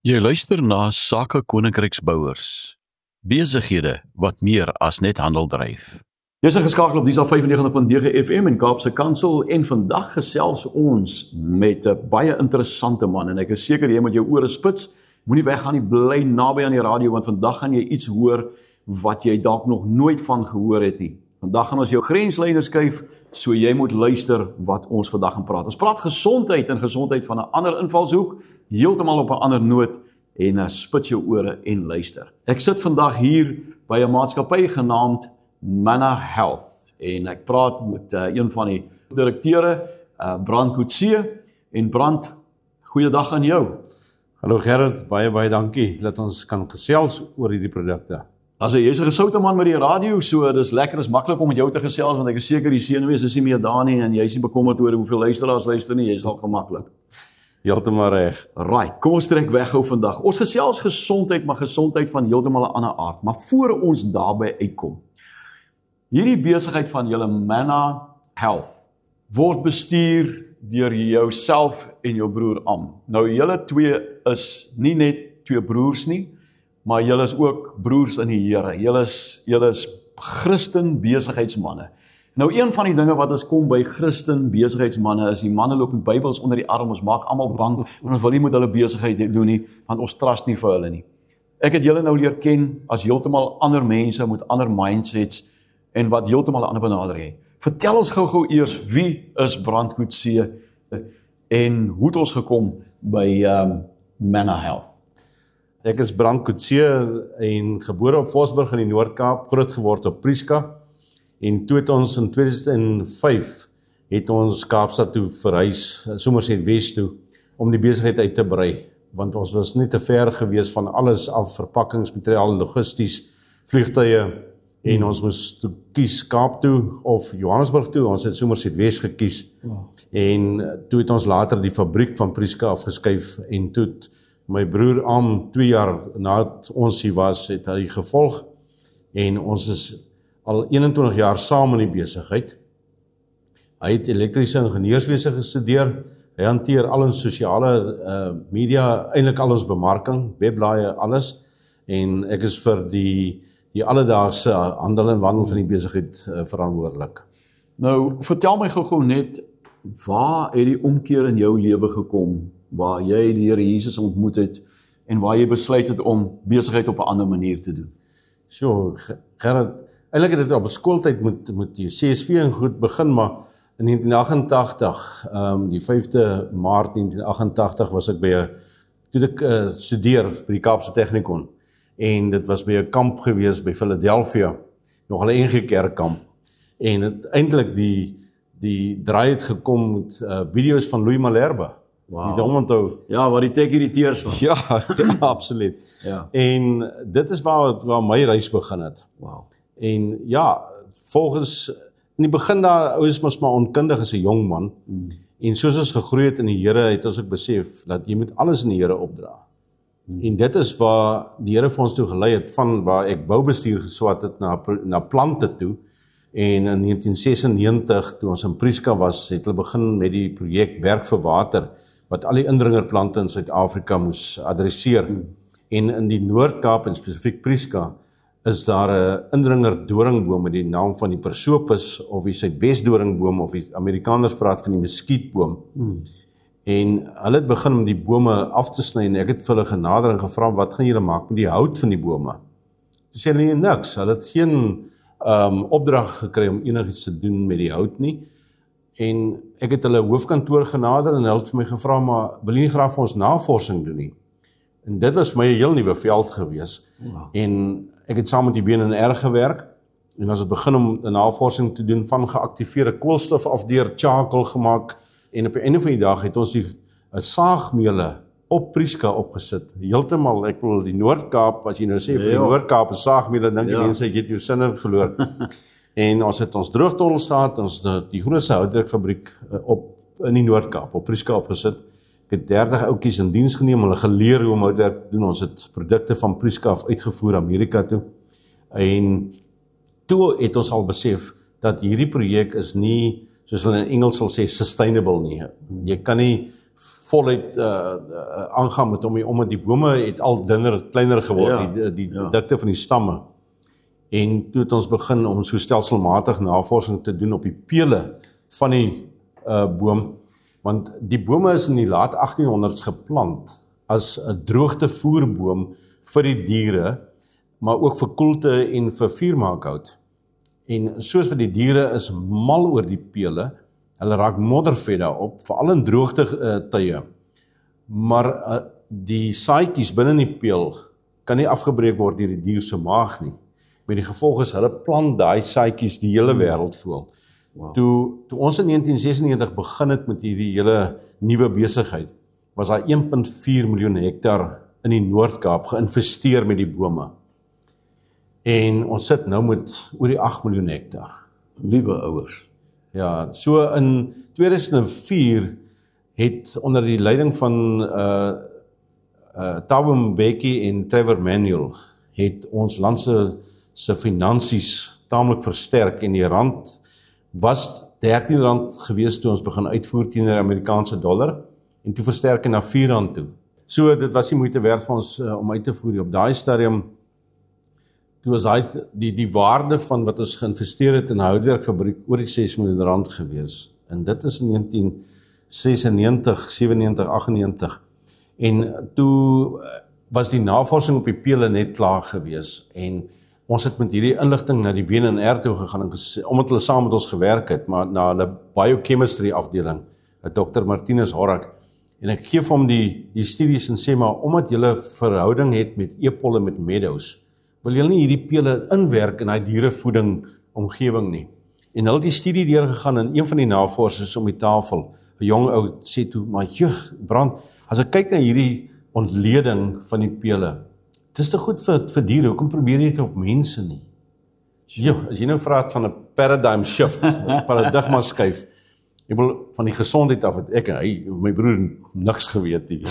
Jy luister na Sake Koninkryksbouers. Besighede wat meer as net handel dryf. Dis geskakel op Diesel 95.9 FM in Kaapse Kansel en vandag gesels ons met 'n baie interessante man en ek is seker jy moet jou ore spits. Moenie weggaan nie, bly naby aan die radio want vandag gaan jy iets hoor wat jy dalk nog nooit van gehoor het nie. Vandag gaan ons jou grenslyne skuif, so jy moet luister wat ons vandag gaan praat. Ons praat gesondheid en gesondheid van 'n ander invalshoek, heeltemal op 'n ander noot en spit jou ore en luister. Ek sit vandag hier by 'n maatskappy genaamd Manna Health en ek praat met een van die direkteure, Brand Coetzee. En Brand, goeiedag aan jou. Hallo Gerrit, baie dankie dat ons kan gesels oor hierdie produkte. Jy's 'n gesoute man met die radio, so dis lekker, is maklik om met jou te gesels want ek is seker die senuwees is nie meer daar nie en jy's nie bekommerd oor hoeveel luisteraars luister nie, jy's al gemaklik. Heeltemal reg. Right, kom ons trek weg gou vandag. Ons gesels gesondheid, maar gesondheid van heeltemal 'n ander aard. Maar voor ons daarby uitkom, hierdie besigheid van julle Manna Health word bestuur deur jouself en jou broer Am. Nou julle twee is nie net twee broers nie, maar julle is ook broers in die Here. Julle is Christen besigheidsmanne. Nou een van die dinge wat ons kom by Christen besigheidsmanne is die manne loop met Bybels onder die arm, ons maak almal bang en ons wil nie met hulle besigheid doen nie, want ons trust nie vir hulle nie. Ek het julle nou leer ken as heeltemal ander mense met ander mindsets en wat heeltemal 'n ander benadering het. Vertel ons gou eers, wie is Brand Coetzee en hoe het ons gekom by Manna Health? Ek is Brand Coetzee en gebore op Vosburg in die Noord-Kaap, groot geword op Prieska. En toe het ons in 2005 het ons Kaapstad toe verhuis, Somerset Wes toe, om die besigheid uit te brei, want ons was nie te ver gewees van alles af, verpakkingsmateriaal, logisties, vliegtuie, en ons moes toe kies Kaap toe of Johannesburg toe, ons het Somerset Wes gekies, en toe het ons later die fabriek van Prieska afgeskuif, en toe het my broer Am 2 jaar nadat ons hier was, het hy gevolg, en ons is al 21 jaar saam in die besigheid. Hy het elektriese ingenieurswese gestudeer, hy hanteer al ons sosiale media, eintlik al ons bemarking, webblaaie, alles, en ek is vir die alledaagse handel en wandel van die besigheid verantwoordelik. Nou, vertel my gou net, waar het die omkeer in jou lewe gekom, waar jy die Here Jesus ontmoet het, en waar jy besluit het om besigheid op 'n ander manier te doen? So, Gerrit, eintlik het dit op skooltyd moet die CSV en goed begin, maar in 1988, die 5de Maart 1988 was ek toe ek studeer by die Kaapse Technikon, en dit was by 'n kamp gewees by Philadelphia, nog 'n NG Kerkkamp, en het eintlik die draai het gekom met video's van Louis Malherbe. Wow. Die onthou. Ja, waar die tech irriteers was. Ja, absoluut. Ja. En dit is waar my reis begin het. Wow. En ja, volgens, in die begin daar, ouens was maar onkundig as 'n jong man, en soos ons gegroei het in die Here, het ons ook besef, dat jy moet alles in die Here opdra. En dit is waar die Here vir ons toe gelei het, van waar ek boubestuur geswat het, na plante toe, en in 1996, toe ons in Prieska was, het hulle begin met die projek Werk vir Water, wat al die indringerplante in Suid-Afrika moes adresseer. En in die Noord-Kaap, en spesifiek Prieska, is daar 'n indringer doringboom met die naam van die Persopus, of die Suidwes-doringboom, of die Amerikaners praat van die muskietboom. En hulle het begin om die bome af te sny, en ek het vir hulle genader en gevra, wat gaan julle maak met die hout van die bome? Toe sê hulle niks, hulle het geen opdrag gekry om enigiets te doen met die hout nie, en ek het hulle hoofkantoor genader, en hulle het vir my gevra, maar wil jy nie graag vir ons navorsing doen nie? En dit was vir my 'n heel nuwe veld gewees, en ek het saam met die WNR gewerk, en ons het begin om 'n navorsing te doen van geaktiveerde koolstof af deur charcoal gemaak, en op die einde van die dag het ons die saagmele op Prieska opgesit, heeltemal, ek wil die Noord-Kaap, as jy nou sê vir die Noord-Kaap is saagmele, dink die mense, jy het jou sinne verloor, en ons het ons droogtonnels gehad, ons die grootste houtwerkfabriek in die Noord-Kaap, op Prieska opgesit, ek het 30 ouetjies in diens geneem, hulle geleer hoe om houtwerk te doen, ons het produkte van Prieska af uitgevoer Amerika toe, en toe het ons al besef, dat hierdie projek is nie, soos hulle in Engels sal sê, sustainable nie. Jy kan nie voluit aangaan met hom, omdat die bome het al kleiner geword, Ja, die ja. dikte van die stamme. En toe het ons begin om so stelselmatig navorsing te doen op die pele van die boom, want die bome is in die laat 1800s geplant as 'n droogtevoerboom vir die diere, maar ook vir koelte en vir vuurmaakhout. En soos wat die diere is mal oor die pele, hulle raak moddervet daarop, veral in droogte tye. Maar die saadjies binne in die peel kan nie afgebreek word deur die dier se maag nie. Met die gevolg is hulle plant daai saadjies die hele wêreld vol. Wow. Toe ons in 1996 begin het met hierdie hele nuwe besigheid, was daar 1.4 miljoen hektar in die Noord-Kaap geïnvesteer met die bome. En ons sit nou met oor die 8 miljoen hektar. Liewe ouers. Ja, so in 2004 het onder die leiding van Thabo Mbeki en Trevor Manuel het ons land se finansies taamlik versterk en die rand was R13 gewees toe ons begin uitvoer teenoor die Amerikaanse dollar en toe versterk na R4 toe. So dit was nie moeite werd vir ons om uit te voer. Op daai stadium toe was die waarde van wat ons geïnvesteer het in 'n houtwerkfabriek oor die R6 miljoen gewees. En dit is in 1996, 97, 98. En toe was die navorsing op die pele net klaar gewees en ons het met hierdie inligting na die WNR toe gegaan en gesê, omdat hulle saam met ons gewerk het, maar na hulle biochemistry afdeling, Dr. Martinus Horrocks, en ek gee vir hom die studies en sê, maar omdat julle verhouding het met epolle met meadows, wil julle nie hierdie pele inwerk in daai dierevoeding omgewing nie. En hulle het die studie deurgegaan en een van die navorsers om die tafel, 'n jong ou, sê toe, maar Brand, as ek kyk na hierdie ontleding van die pele, dit is te goed vir diere, hoekom probeer jy dit op mense nie? As jy nou praat van 'n paradigm shift, 'n paradigma skuif, ek wil van die gesondheid af, het ek en hy, my broer, niks geweet nie.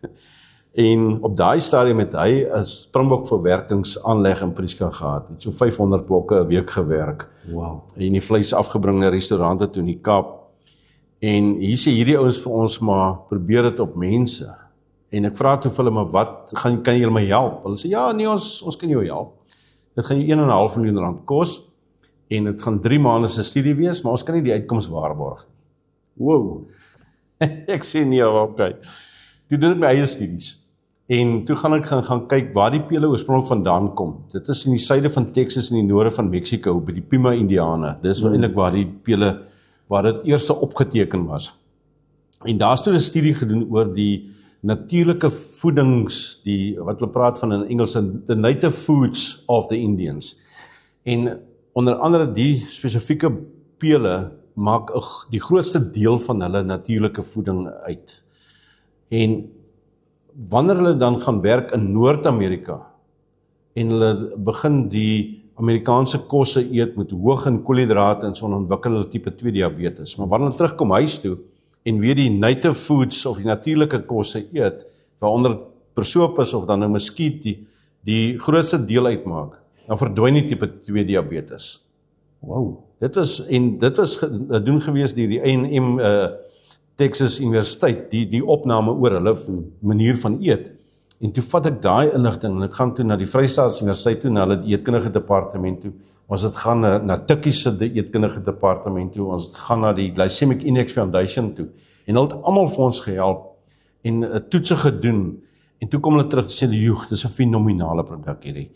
En op daai stadium het hy 'n springbokverwerkingsaanleg in Prieska gehad, het so 500 bokke 'n week gewerk, Wow. en die vleis afgebring na restaurante toe in die Kaap, en hier sê hierdie ouens vir ons, maar probeer dit op mense. En ek vra toe vir hulle, maar wat, kan julle my help? Hulle sê, ja, nee, ons kan jou help. Dit gaan jou R1,5 miljoen kos, en dit gaan 3 maande se studie wees, maar ons kan nie die uitkoms waarborg. Wow. Ek sê nee, okay. Toe doen ek my eie studies. En toe gaan ek gaan kyk waar die pele oorspronklik vandaan kom. Dit is in die suide van Texas en die noorde van Mexico, by die Pima Indiane. Dis eintlik waar die pele, waar dit eerste opgeteken was. En daar's toe 'n studie gedoen oor die natuurlike voedings, wat hulle praat van in Engels, the native foods of the Indians. En onder andere die spesifieke pele maak die grootste deel van hulle natuurlike voeding uit. En wanneer hulle dan gaan werk in Noord-Amerika en hulle begin die Amerikaanse kosse eet met hoog in koolhidrate en so ontwikkel hulle tipe 2 diabetes. Maar wanneer hulle terugkom huis toe en weer die native foods of die natuurlike kosse eet, waaronder persopus of dan nou muskiet die grootste deel uitmaak, dan verdwyn die tipe 2 diabetes. Wow. Dit was doen gewees deur die A&M Texas Universiteit, die opname oor hulle manier van eet. En toe vat ek daai inligting en ek gaan toe na die Vrystaat Universiteit toe, na hulle eetkundige departement toe. Ons het gaan na Tikkie se eetkundige departement toe, ons het gaan na die Glycemic Index Foundation toe. En hulle het almal vir ons gehelp en toetse gedoen. En toe kom hulle terug en sê, joh, dis 'n fenominale produk hierdie.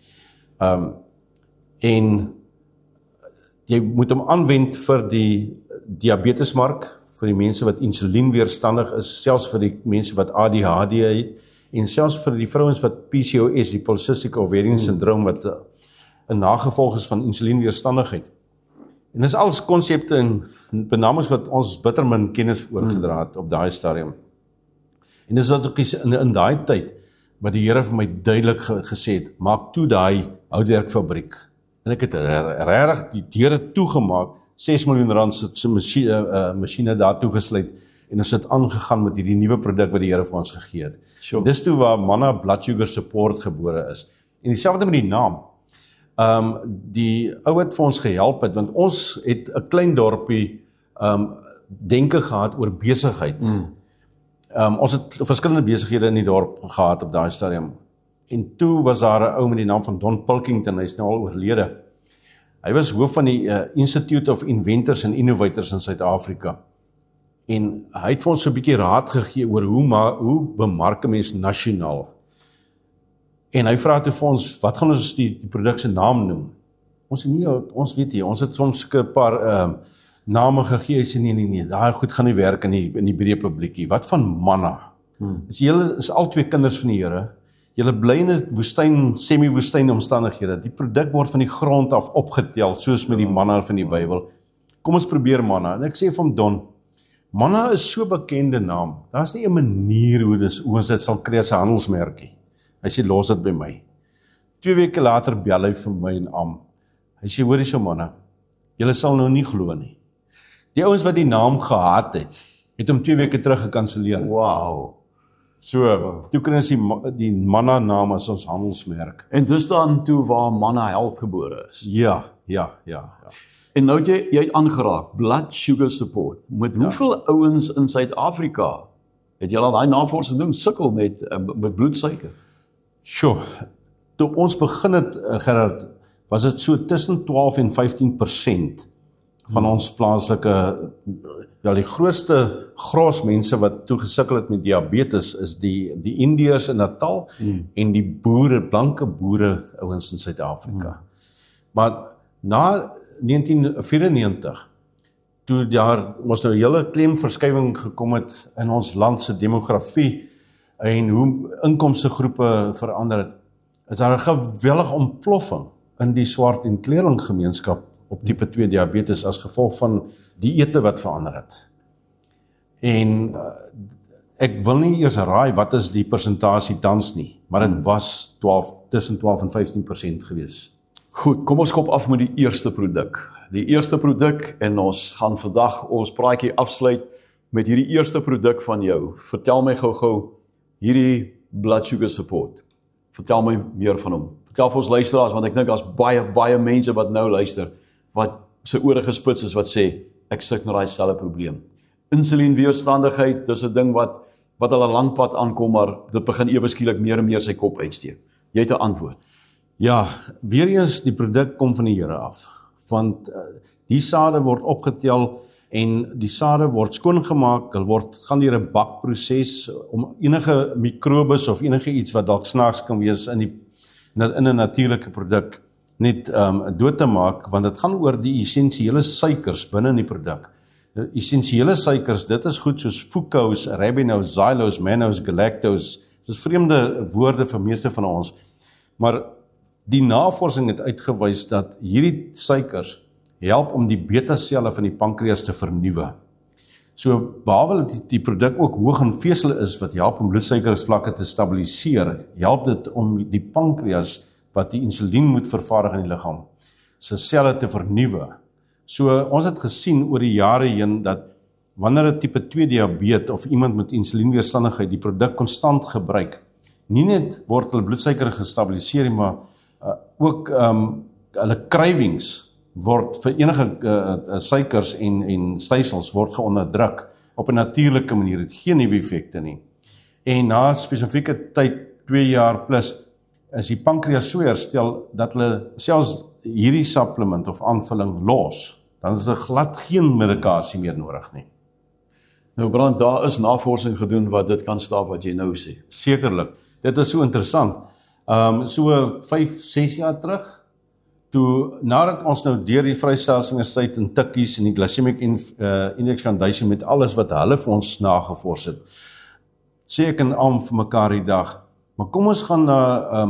En jy moet hom aanwend vir die diabetesmark, vir die mense wat insulienweerstandig is, selfs vir die mense wat ADHD het, en selfs vir die vrouens wat PCOS, die polycystic ovarian syndroom, wat 'n nagevolg is van insulienweerstandigheid. En dis alles konsepte en benamings wat ons bitter min kennis oorgedra het op daai stadium. En dis wat ook in daai tyd, wat die Here vir my duidelik gesê het, maak toe daai houtwerkfabriek. En ek het regtig die deure toegemaak, R6 miljoen se masjiene daar toegesluit, en ons het aangegaan met hierdie nuwe produk wat die Here vir ons gegee het. Sure. Dis toe waar Manna Blood Sugar Support gebore is. En dieselfde met die naam. Die ou het vir ons gehelp het, want ons het 'n klein dorpie denke gehad oor besigheid. Ons het verskillende besighede in die dorp gehad op daai stadium. En toe was daar 'n ou met die naam van Don Pilkington, hy's nou al oorlede. Hy was hoof van die Institute of Inventors and Innovators in Suid-Afrika. En hy het vir ons so 'n bietjie raad gegee oor hoe bemark 'n mens nasionaal. En hy vra toe vir ons, wat gaan ons die produk se naam noem? Ons weet nie, ons het soms 'n paar name gegee, hy sê nee, daai goed gaan nie werk in die breë publiekie. Wat van manna? Julle is al twee kinders van die Here. Julle bly in 'n woestyn, semi-woestyn omstandighede. Die produk word van die grond af opgetel, soos met die manna van die Bybel. Kom ons probeer manna. En ek sê vir hom, Don, manna is so bekende naam. Daar's nie 'n manier hoe ons dit sal kry as 'n handelsmerkie. Hy sê, los dit by my. 2 weke later bel hy vir my en Am. Hy sê, hoor hierso manne, julle sal nou nie glo nie. Die ouens wat die naam gehaat het hom 2 weke terug gekanselleer. Wow. So, toe kry ons die manna naam as ons handelsmerk. En dis dan toe waar Manna Health gebore is. Ja. En nou het jy het aangeraak, blood sugar support. Met hoeveel ouens in Suid-Afrika het julle daai navorsing doen, sukkel met bloedsuiker? Sjoe, toe ons begin het, Gerard, was dit so tussen 12 en 15% van ons plaaslike, die grootste gros mense wat toe gesukkel het met diabetes is die Indiërs in Natal en die boere, blanke boere ouens in Suid-Afrika. Maar na 1994, toe daar ons nou 'n hele klemverskywing gekom het in ons land se demografie en hoe inkomstegroepe verander het, is daar 'n geweldige ontploffing in die swart en kleerlinggemeenskap op tipe 2 diabetes as gevolg van die ete wat verander het. En ek wil nie eers raai wat is die persentasie tans nie, maar dit was tussen 12 en 15% gewees. Goed, kom ons kop af met die eerste produk. Die eerste produk, en ons gaan vandag ons praatjie afsluit met hierdie eerste produk van jou. Vertel my gou hierdie blood sugar support. Vertel my meer van hom. Vertel vir ons luisteraars, want ek dink daar's baie mense wat nou luister, wat se ore gespits is wat sê, ek sit met daai selfde probleem. Insulienweerstandigheid, dis 'n ding wat al 'n lang pad aankom, maar dit begin ewe skielik meer en meer sy kop uitsteek. Jy het 'n antwoord. Ja, weer eens die produk kom van die Here af, want die sade word opgetel en die sade word skoongemaak, gaan deur 'n bakproses om enige mikrobes of enige iets wat dalk snaaks kan wees in 'n natuurlike produk net dood te maak, want dit gaan oor die essensiële suikers binne in die produk. Essensiële suikers, dit is goed soos fructose, ribinose, xylose, mannose, galactose. Dit is vreemde woorde vir meeste van ons, maar die navorsing het uitgewys dat hierdie suikers help om die beta-selle van die pankreas te vernuwe. So, behalwe dat die produk ook hoog in vesel is, wat help om bloedsuikervlakke te stabiliseer, help dit om die pankreas, wat die insulien moet vervaardig in die liggaam, sy selle te vernuwe. So, ons het gesien oor die jare heen, dat wanneer 'n tipe 2 diabetes of iemand met insulienweerstandigheid die produk konstant gebruik, nie net word hulle bloedsuiker gestabiliseer, maar ook hulle cravings word vir enige suikers en stysels word geonderdruk op 'n natuurlike manier, het geen neeweffekte nie. En na spesifieke tyd, 2 jaar plus, is die pankreas so herstel dat hulle selfs hierdie supplement of aanvulling los, dan is glad geen medikasie meer nodig nie. Nou Brand, daar is navorsing gedoen wat dit kan staaf wat jy nou sê. Sekerlik, dit is so interessant. So 5-6 jaar terug, toe nadat ons nou deur die Vryheidsuniversiteit in tikkies en die Glycemic Index Foundation met alles wat hulle vir ons nagevors het, sê ek en Am vir mekaar die dag, maar kom ons gaan na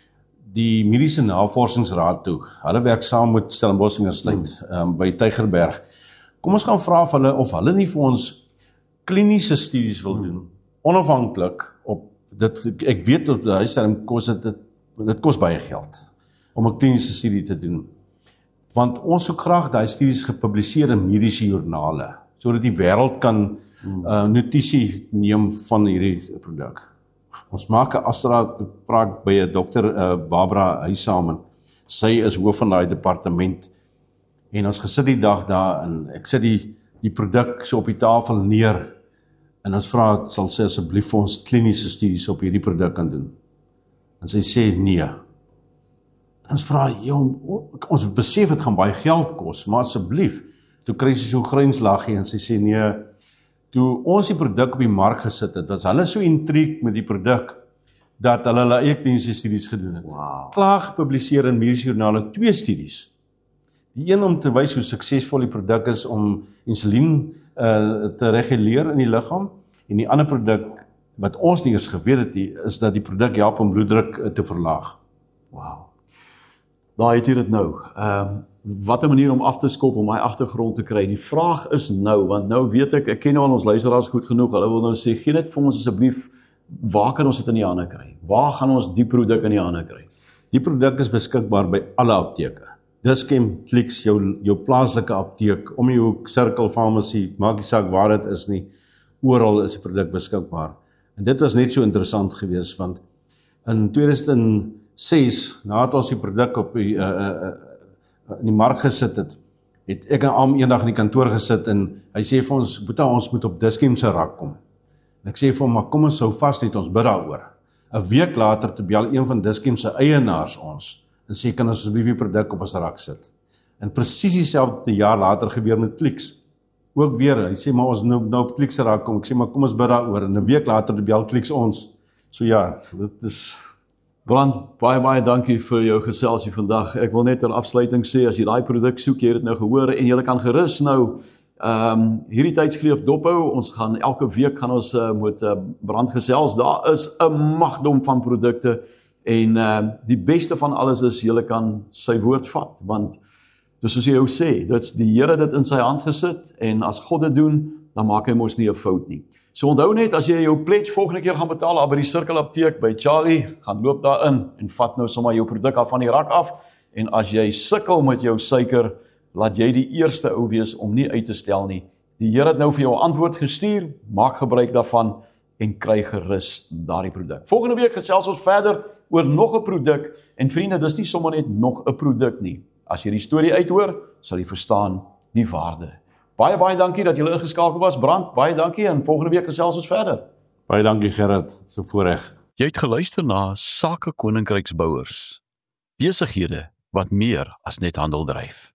die Mediese Navorsingsraad toe. Hulle werk saam met Stellenbosch Universiteit by Tygerberg. Kom ons gaan vra vir hulle of hulle nie vir ons kliniese studies wil doen, onafhanklik op dit. Ek weet op die huisstadium kos dit kos baie geld om 'n kliniese studie te doen. Want ons soek graag daai studies gepubliseer in mediese joernale, sodat die wêreld kan notisie neem van hierdie produk. Ons maak 'n afspraak by 'n dokter Barbara Huissamen. Sy is hoof van daai departement. En ons gesit die dag daar en ek sit die produk so op die tafel neer. En ons vra, sal sy asseblief vir ons kliniese studies op hierdie produk kan doen. En sy sê nee. En ons vra, ons besef het gaan baie geld kos, maar asseblief, toe kry sy so grynslaggie en sy sê nee, toe ons die produk op die mark gesit het, was hulle so intrigued met die produk, dat hulle eie kliniese studies gedoen het. Wow. Klaar gepubliseer in mediese journale 2 studies. Die een om te wys hoe suksesvol die produk is om insulien te reguleer in die liggaam, en die ander produk, wat ons nie eens geweet het, is dat die produk help om bloeddruk te verlaag. Wow. Daar het jy dit nou. Wat 'n manier om af te skop, om my agtergrond te kry. Die vraag is nou, want nou weet ek ken nou al ons luisteraars goed genoeg, hulle wil nou sê, gee net vir ons asseblief, waar kan ons dit in die hande kry? Waar gaan ons die produk in die hande kry? Die produk is beskikbaar by alle apteke. Dis-Chem, Clicks, jou plaaslike apteek, om jou Circle Pharmacy, maak nie saak waar dit is nie, oral is die produk beskikbaar. En dit was net so interessant geweest, want in 2006, nadat ons die produk op in die mark gesit het, het ek en Am eendag in die kantoor gesit en hy sê vir ons, Boeta, ons moet op Dis-Chem se rak kom. En ek sê vir hom, maar kom ons hou vas net, ons bid daaroor. 'n week later te bel een van Dis-Chem se eienaars ons en sê, kan ons asseblief die produk op ons rak sit. En presies dieselfde jaar later gebeur met Clicks. Ook weer, hy sê, maar ons nou op Clicks se rak kom. Ek sê, maar kom ons bid daaroor. En 'n week later te bel Clicks ons. So ja, dit is... Brand, baie dankie vir jou geselsie vandag. Ek wil net ter afsluiting sê, as jy daai produk soek, jy het dit nou gehoor, en jy kan gerus nou hierdie tydskrif dophou. Ons gaan elke week met Brand gesels. Daar is 'n magdom van produkte, en die beste van alles is, jy kan sy woord vat, want dis soos jy jou sê, dit's die Here dit in sy hand gesit, en as God dit doen, dan maak hy mos nie 'n fout nie. So onthou net, as jy jou pledge volgende keer gaan betaal, daar by die Circle apteek, by Charlie, gaan loop daar in, en vat nou sommer jou produk af van die rak af, en as jy sukkel met jou suiker, laat jy die eerste ou wees om nie uit te stel nie. Die Here het nou vir jou 'n antwoord gestuur, maak gebruik daarvan, en kry gerus daardie produk. Volgende week gesels ons verder oor nog 'n produk, en vriende, dis nie sommer net nog 'n produk nie. As jy die storie uithoor, sal jy verstaan die waarde. Baie dankie dat julle ingeskakel was, Brand, baie dankie, en volgende week gesels ons verder. Baie dankie Gerrit, so voorreg. Jy het geluister na Sake Koninkryksbouers. Besighede wat meer as net handel dryf.